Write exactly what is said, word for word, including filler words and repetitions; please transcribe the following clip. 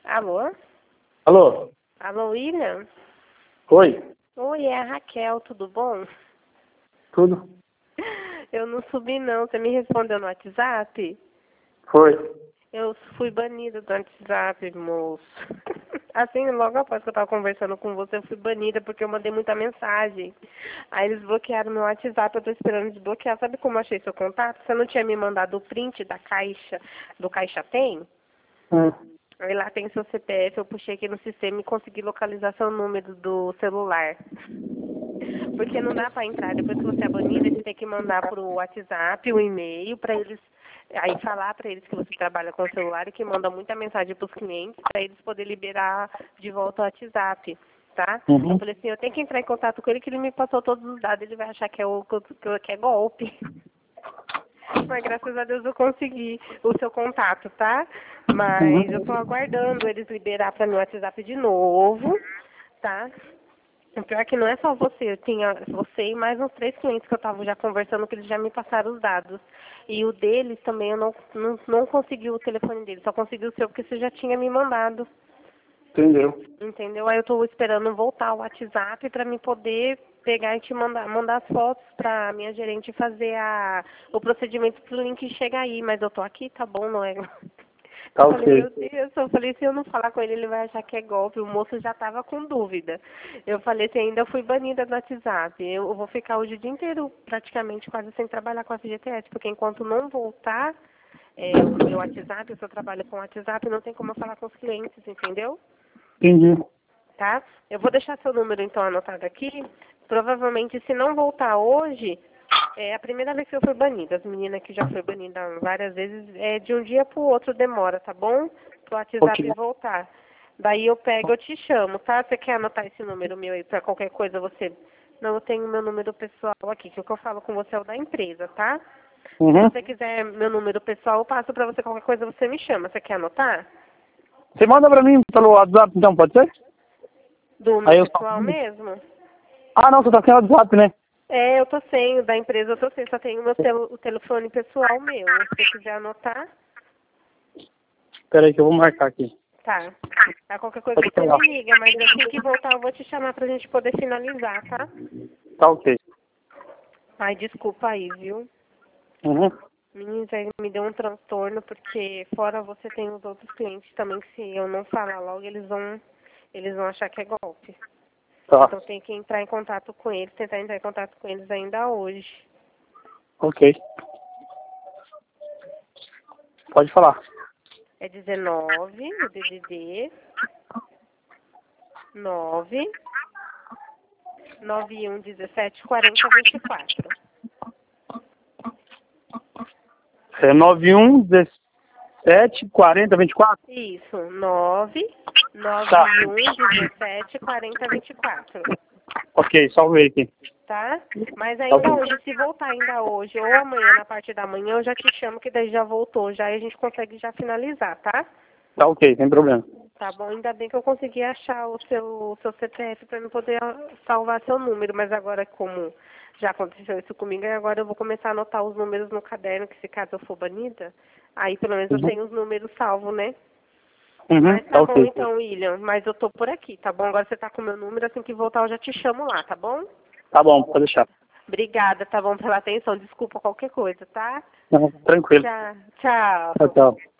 Alô? Alô? Alô, William? Oi? Oi, é a Raquel, tudo bom? Tudo? Eu não subi não, você me respondeu no WhatsApp? Foi. Eu fui banida do WhatsApp, moço. Assim, logo após que eu tava conversando com você, eu fui banida porque eu mandei muita mensagem. Aí eles bloquearam meu WhatsApp, eu tô esperando desbloquear. Sabe como eu achei seu contato? Você não tinha me mandado o print da caixa, do Caixa Tem? Hum. Aí lá tem seu C P F, eu puxei aqui no sistema e consegui localizar seu número do celular. Porque não dá para entrar, depois que você é banida, você tem que mandar pro WhatsApp um e-mail para eles, aí falar para eles que você trabalha com o celular e que manda muita mensagem para os clientes para eles poderem liberar de volta o WhatsApp, tá? Uhum. Eu falei assim, eu tenho que entrar em contato com ele que ele me passou todos os dados, ele vai achar que é, o, que é golpe. Mas graças a Deus eu consegui o seu contato, tá? Mas Uhum. eu tô aguardando eles liberar para meu WhatsApp de novo, tá? O pior é que não é só você, eu tinha você e mais uns três clientes que eu tava já conversando que eles já me passaram os dados. E o deles também eu não, não, não consegui o telefone deles, só consegui o seu porque você já tinha me mandado. Entendeu? Entendeu? Aí eu tô esperando voltar o WhatsApp para me poder pegar e te mandar, mandar as fotos pra minha gerente fazer a, o procedimento pro link chegar aí, mas eu tô aqui, tá bom, não é? Tá Eu falei, meu ok. Deus, eu falei, se eu não falar com ele, ele vai achar que é golpe. O moço já tava com dúvida. Eu falei assim, ainda fui banida do WhatsApp. Eu vou ficar hoje o dia inteiro praticamente quase sem trabalhar com a F G T S, porque enquanto não voltar é, o meu WhatsApp, se eu trabalho com WhatsApp, não tem como eu falar com os clientes, entendeu? Entendi. Tá? Eu vou deixar seu número então anotado aqui. Provavelmente, se não voltar hoje, é a primeira vez que eu fui banida. As meninas que já foi banida várias vezes, é de um dia pro outro demora, tá bom? Pro Ok. WhatsApp voltar. Daí eu pego, eu te chamo, tá? Você quer anotar esse número meu aí pra qualquer coisa você... Não, eu tenho meu número pessoal aqui, que o que eu falo com você é o da empresa, tá? Se Uhum. você quiser meu número pessoal, eu passo pra você qualquer coisa, você me chama. Você quer anotar? Você manda pra mim pelo WhatsApp então, pode ser? Do meu Aí eu pessoal salvo. mesmo? Ah, não, você tá sem WhatsApp, né? É, eu tô sem, o da empresa eu tô sem, só tenho o meu tel- o telefone pessoal meu. Se você quiser anotar, Espera aí que eu vou marcar aqui. tá. Tá, qualquer coisa Pode você pegar. me liga, mas assim que voltar eu vou te chamar pra gente poder finalizar, tá? Tá ok. Ai, desculpa aí, viu? Uhum. Meninas, aí me deu um transtorno, porque fora você tem os outros clientes também, que se eu não falar logo, eles vão, eles vão achar que é golpe. Tá. Então tem que entrar em contato com eles, tentar entrar em contato com eles ainda hoje. Ok. Pode falar. É dezenove, o D D D, nove, nove um dezessete quarenta vinte e quatro. É nove um dezessete quarenta vinte e quatro? Isso, nove, Tá. nove um dezessete quarenta vinte e quatro. Ok, salvei aqui. Tá? Mas Tá ainda ok. hoje, se voltar ainda hoje ou amanhã, na parte da manhã, eu já te chamo que daí já voltou, já e a gente consegue já finalizar, tá? Tá ok, sem problema. Tá bom, ainda bem que eu consegui achar o seu, o seu C P F para eu poder salvar seu número, mas agora como já aconteceu isso comigo, aí agora eu vou começar a anotar os números no caderno, que se caso eu for banida, aí pelo menos eu Uhum. tenho os números salvos, né? Uhum. Mas Tá tá bom ok. então, William, mas eu tô por aqui, tá bom? Agora você tá com o meu número, assim que voltar eu já te chamo lá, tá bom? Tá bom, pode deixar. Obrigada, tá bom, pela atenção, desculpa qualquer coisa, tá? Não, tranquilo. Tchau, tchau. Tchau, tchau.